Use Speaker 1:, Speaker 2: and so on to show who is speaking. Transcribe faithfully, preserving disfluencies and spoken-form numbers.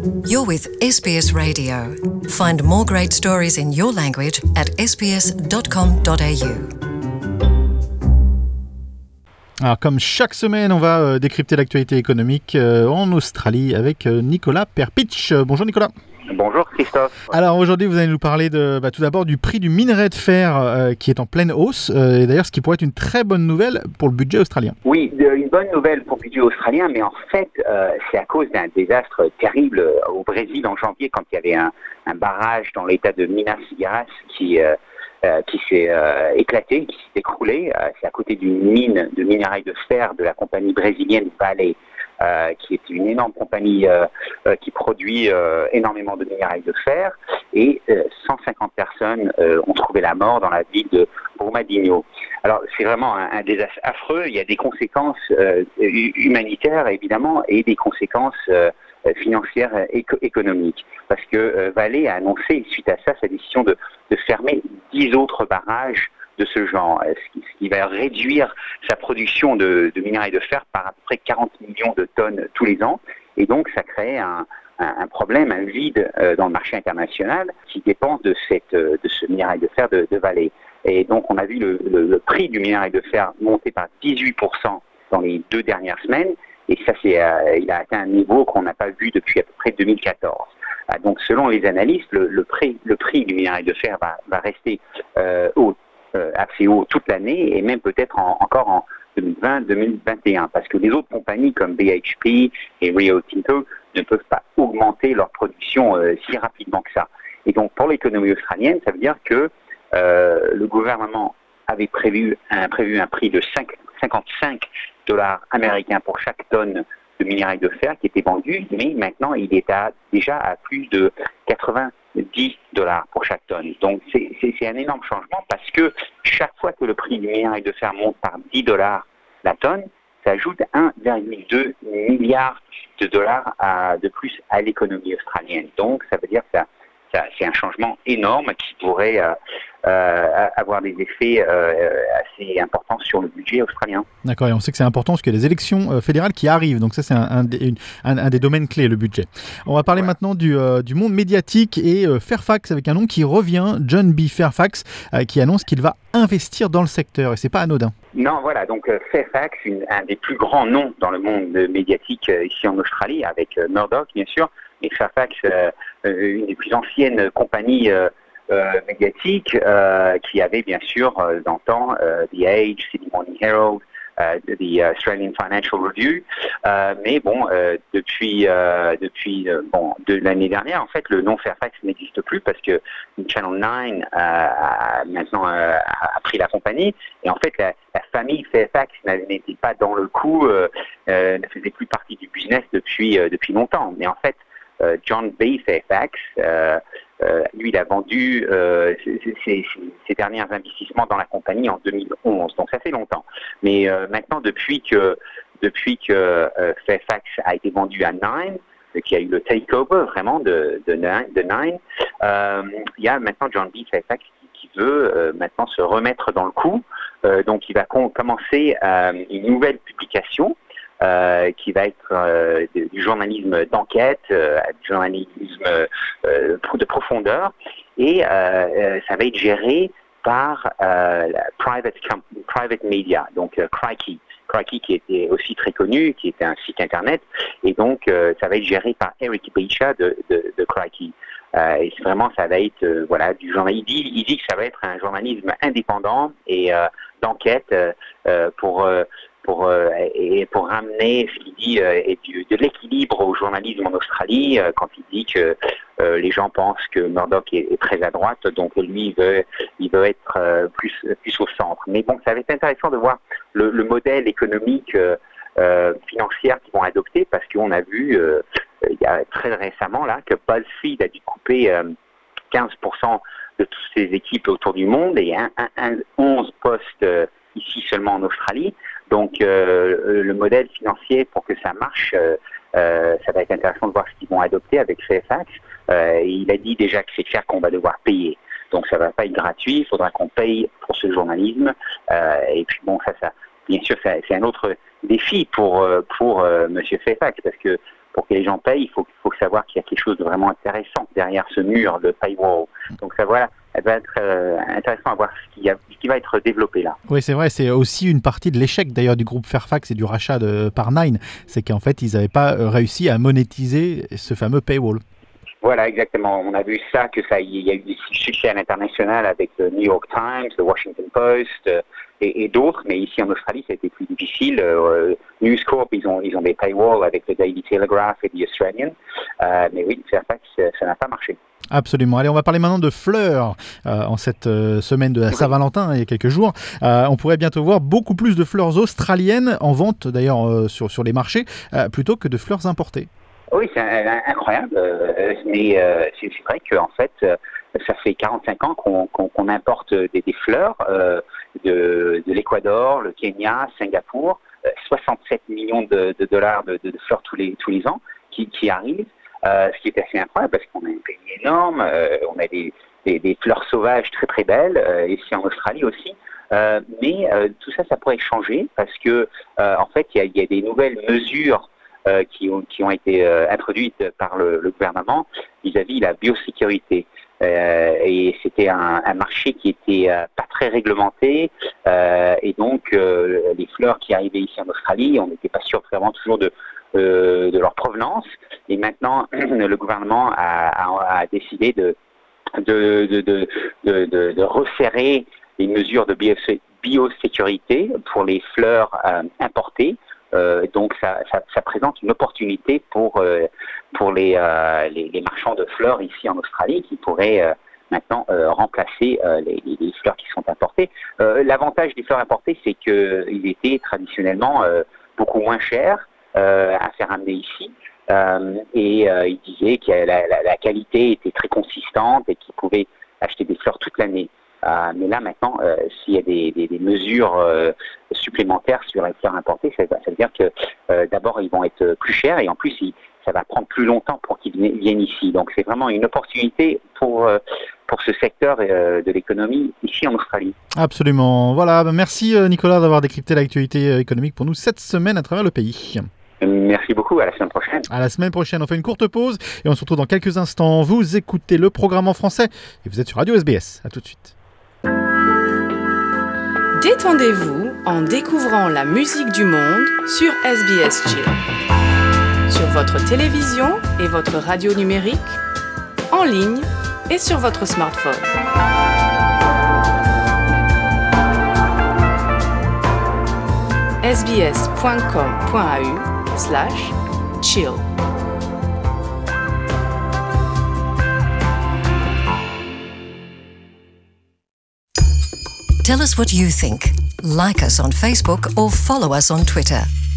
Speaker 1: You're with S B S Radio. Find more great stories in your language at s b s dot com dot a u.
Speaker 2: Alors, comme chaque semaine, on va euh, décrypter l'actualité économique euh, en Australie avec euh, Nicolas Perpich. Euh, bonjour Nicolas.
Speaker 3: Bonjour Christophe.
Speaker 2: Alors aujourd'hui, vous allez nous parler de, bah, tout d'abord du prix du minerai de fer euh, qui est en pleine hausse. Euh, et d'ailleurs, ce qui pourrait être une très bonne nouvelle pour le budget australien.
Speaker 3: Oui, une bonne nouvelle pour le budget australien, mais en fait, euh, c'est à cause d'un désastre terrible au Brésil en janvier, quand il y avait un, un barrage dans l'état de Minas Gerais qui... Euh, Euh, qui s'est euh, éclaté, qui s'est écroulé. Euh, c'est à côté d'une mine de minerai de fer de la compagnie brésilienne Vale, euh, qui est une énorme compagnie euh, euh, qui produit euh, énormément de minerai de fer. Et euh, cent cinquante personnes euh, ont trouvé la mort dans la ville de Brumadinho. Alors, c'est vraiment un, un désastre affreux. Il y a des conséquences euh, humanitaires, évidemment, et des conséquences euh, financières et économiques. Parce que euh, Vale a annoncé, suite à ça, sa décision de, de fermer dix autres barrages de ce genre, ce qui, ce qui va réduire sa production de, de minerai de fer par à peu près quarante millions de tonnes tous les ans. Et donc, ça crée un, un, un problème, un vide euh, dans le marché international qui dépend de, cette, de ce minerai de fer de, de Vale. Et donc, on a vu le, le, le prix du minerai de fer monter par dix-huit pour cent dans les deux dernières semaines. Et ça, c'est, euh, il a atteint un niveau qu'on n'a pas vu depuis à peu près deux mille quatorze. Ah, donc, selon les analystes, le, le, prix, le prix du minerai de fer va, va rester euh, haut, euh, assez haut toute l'année, et même peut-être en, encore en deux mille vingt deux mille vingt et un, parce que les autres compagnies comme B H P et Rio Tinto ne peuvent pas augmenter leur production euh, si rapidement que ça. Et donc, pour l'économie australienne, ça veut dire que euh, le gouvernement avait prévu un, prévu un prix de cinquante-cinq dollars américains pour chaque tonne de minerai de fer qui était vendu, mais maintenant il est à, déjà à plus de quatre-vingt-dix dollars pour chaque tonne. Donc c'est, c'est, c'est un énorme changement, parce que chaque fois que le prix du minerai de fer monte par dix dollars la tonne, ça ajoute un virgule deux milliard de dollars à, de plus à l'économie australienne. Donc ça veut dire que ça, ça, c'est un changement énorme qui pourrait euh, euh, avoir des effets euh, assez importants sur le budget australien.
Speaker 2: D'accord, et on sait que c'est important parce qu'il y a les élections euh, fédérales qui arrivent, donc ça c'est un, un, des, un, un des domaines clés, le budget. On va parler ouais. maintenant du, euh, du monde médiatique et euh, Fairfax, avec un nom qui revient, John B. Fairfax, euh, qui annonce qu'il va investir dans le secteur, et c'est pas anodin.
Speaker 3: Non, voilà, donc euh, Fairfax, une, un des plus grands noms dans le monde médiatique euh, ici en Australie, avec euh, Murdoch bien sûr, mais Fairfax, euh, euh, une des plus anciennes compagnies euh, euh, médiatiques, euh, qui avait bien sûr euh, dans le temps euh, The Age, Sydney Morning Herald, Uh, the Australian Financial Review, uh, mais bon, uh, depuis uh, depuis uh, bon de l'année dernière, en fait, le nom Fairfax n'existe plus, parce que Channel nine uh, a maintenant uh, a pris la compagnie, et en fait, la, la famille Fairfax n'était pas dans le coup, uh, uh, ne faisait plus partie du business depuis uh, depuis longtemps. Mais en fait, uh, John B. Fairfax, uh, Euh, lui, il a vendu euh, ses, ses, ses derniers investissements dans la compagnie en deux mille onze, donc ça fait longtemps. Mais euh, maintenant, depuis que, depuis que euh, Fairfax a été vendu à Nine, euh, qui a eu le takeover vraiment de, de Nine, de Nine euh, il y a maintenant John B. Fairfax qui, qui veut euh, maintenant se remettre dans le coup. Euh, donc, il va com- commencer euh, une nouvelle publication. Euh, qui va être euh, du journalisme d'enquête, euh, du journalisme euh, de profondeur, et euh, ça va être géré par euh, la private, company, private media, donc euh, Crikey. Crikey qui était aussi très connu, qui était un site internet, et donc euh, ça va être géré par Eric Beecher de, de, de Crikey. Euh, et vraiment, ça va être euh, voilà du journalisme. Il dit, il dit que ça va être un journalisme indépendant et euh, d'enquête euh, pour euh, pour euh, et pour ramener ce qu'il dit euh, et du, de l'équilibre au journalisme en Australie, euh, quand il dit que euh, les gens pensent que Murdoch est, est très à droite, donc lui il veut il veut être euh, plus plus au centre. Mais bon, ça va être intéressant de voir le, le modèle économique euh, euh, financier qu'ils vont adopter, parce qu'on a vu euh, il y a très récemment là que BuzzFeed a dû couper euh, quinze pour cent de toutes ses équipes autour du monde, et un, un, un, onze postes euh, ici seulement en Australie. Donc euh, le modèle financier, pour que ça marche, euh, euh, ça va être intéressant de voir ce qu'ils vont adopter avec Fairfax. Euh, il a dit déjà que c'est clair qu'on va devoir payer. Donc ça ne va pas être gratuit, il faudra qu'on paye pour ce journalisme. Euh, et puis bon, ça, ça bien sûr, ça, c'est un autre défi pour, pour euh, M. Fairfax, parce que pour que les gens payent, il faut, faut savoir qu'il y a quelque chose de vraiment intéressant derrière ce mur, le paywall. Donc ça, voilà, elle va être euh, intéressant à voir ce qui, a, ce qui va être développé là.
Speaker 2: Oui, c'est vrai, c'est aussi une partie de l'échec d'ailleurs du groupe Fairfax et du rachat de, par Nine, c'est qu'en fait, ils n'avaient pas réussi à monétiser ce fameux paywall.
Speaker 3: Voilà, exactement. On a vu ça, que ça, il y a eu des succès à l'international avec le New York Times, le Washington Post euh, et, et d'autres, mais ici en Australie, ça a été plus difficile. Euh, News Corp, ils ont, ils ont des paywalls avec le Daily Telegraph et The Australian, euh, mais oui, Fairfax, ça n'a pas marché.
Speaker 2: Absolument. Allez, on va parler maintenant de fleurs euh, en cette euh, semaine de la Saint-Valentin, hein, il y a quelques jours. Euh, on pourrait bientôt voir beaucoup plus de fleurs australiennes en vente, d'ailleurs, euh, sur, sur les marchés, euh, plutôt que de fleurs importées.
Speaker 3: Oui, c'est incroyable, euh, mais euh, c'est vrai qu'en fait, euh, ça fait quarante-cinq ans qu'on qu'on, qu'on importe des, des fleurs euh, de, de l'Équateur, le Kenya, Singapour, euh, soixante-sept millions de, de dollars de, de, de fleurs tous les, tous les ans qui, qui arrivent, euh, ce qui est assez incroyable parce qu'on a un pays énorme, euh, on a des, des, des fleurs sauvages très très belles, euh, ici en Australie aussi. Euh, mais euh, tout ça, ça pourrait changer parce que, euh, en fait, il y a, y a des nouvelles mesures Euh, qui, ont, qui ont été euh, introduites par le, le gouvernement vis-à-vis de la biosécurité. Euh, et c'était un, un marché qui était euh, pas très réglementé euh, et donc euh, les fleurs qui arrivaient ici en Australie, on n'était pas sûr vraiment toujours de, euh, de leur provenance. Et maintenant, le gouvernement a, a, a décidé de, de, de, de, de, de, de resserrer les mesures de biosé- biosécurité pour les fleurs euh, importées. Euh, donc ça, ça, ça présente une opportunité pour, euh, pour les, euh, les, les marchands de fleurs ici en Australie qui pourraient euh, maintenant euh, remplacer euh, les, les fleurs qui sont importées. Euh, l'avantage des fleurs importées, c'est qu'ils étaient traditionnellement euh, beaucoup moins chers euh, à faire amener ici. Euh, et euh, ils disaient que la, la, la qualité était très consistante et qu'ils pouvaient acheter des fleurs toute l'année. Euh, mais là, maintenant, euh, s'il y a des, des, des mesures euh, supplémentaires sur les fleurs importées, ça, ça veut dire que euh, d'abord, ils vont être plus chers et en plus, ils, ça va prendre plus longtemps pour qu'ils viennent ici. Donc, c'est vraiment une opportunité pour, euh, pour ce secteur euh, de l'économie ici en Australie.
Speaker 2: Absolument. Voilà, merci Nicolas d'avoir décrypté l'actualité économique pour nous cette semaine à travers le pays.
Speaker 3: Merci beaucoup, à la semaine prochaine.
Speaker 2: À la semaine prochaine, on fait une courte pause et on se retrouve dans quelques instants. Vous écoutez le programme en français et vous êtes sur Radio S B S. À tout de suite.
Speaker 4: Détendez-vous en découvrant la musique du monde sur S B S Chill. Sur votre télévision et votre radio numérique, en ligne et sur votre smartphone. sbs.com.au slash chill.
Speaker 1: Tell us what you think. Like us on Facebook or follow us on Twitter.